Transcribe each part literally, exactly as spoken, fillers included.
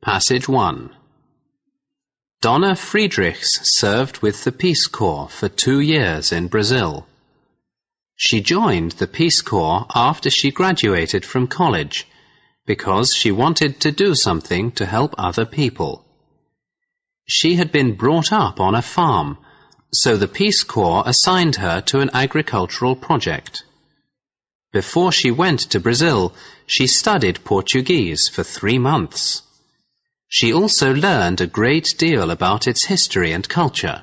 Passage one. Donna Friedrichs served with the Peace Corps for two years in Brazil. She joined the Peace Corps after she graduated from college because she wanted to do something to help other people. She had been brought up on a farm, so the Peace Corps assigned her to an agricultural project. Before she went to Brazil, she studied Portuguese for three months. She also learned a great deal about its history and culture.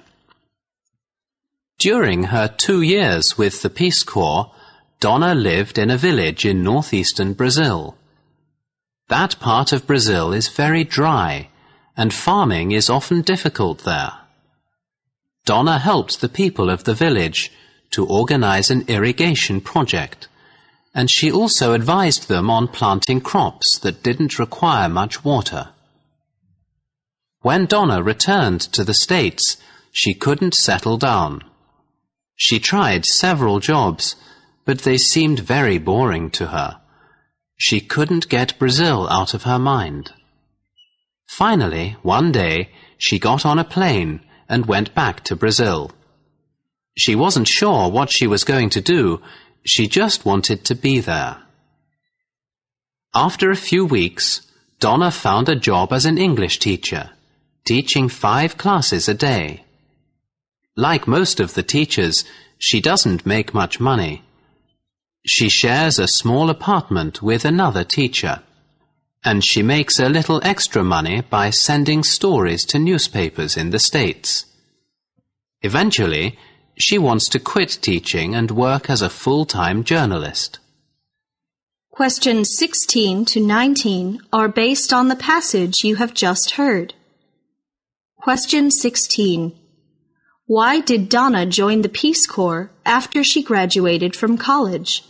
During her two years with the Peace Corps, Donna lived in a village in northeastern Brazil. That part of Brazil is very dry, and farming is often difficult there. Donna helped the people of the village to organize an irrigation project, and she also advised them on planting crops that didn't require much water. When Donna returned to the States, she couldn't settle down. She tried several jobs, but they seemed very boring to her. She couldn't get Brazil out of her mind. Finally, one day, she got on a plane and went back to Brazil. She wasn't sure what she was going to do. She just wanted to be there. After a few weeks, Donna found a job as an English teacher, teaching five classes a day. Like most of the teachers, she doesn't make much money. She shares a small apartment with another teacher, and she makes a little extra money by sending stories to newspapers in the States. Eventually, she wants to quit teaching and work as a full-time journalist. Questions sixteen to nineteen are based on the passage you have just heard. Question sixteen. Why did Donna join the Peace Corps after she graduated from college?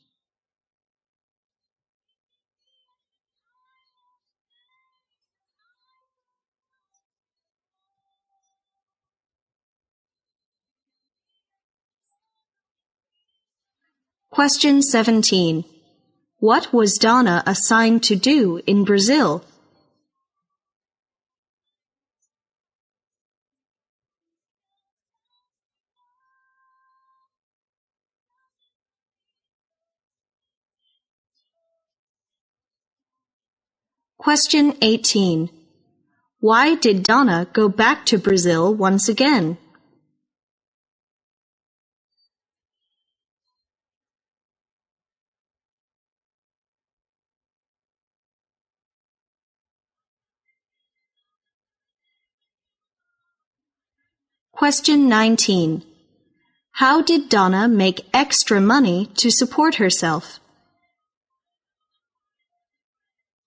Question seventeen. What was Donna assigned to do in Brazil? Question eighteen. Why did Donna go back to Brazil once again? Question nineteen. How did Donna make extra money to support herself?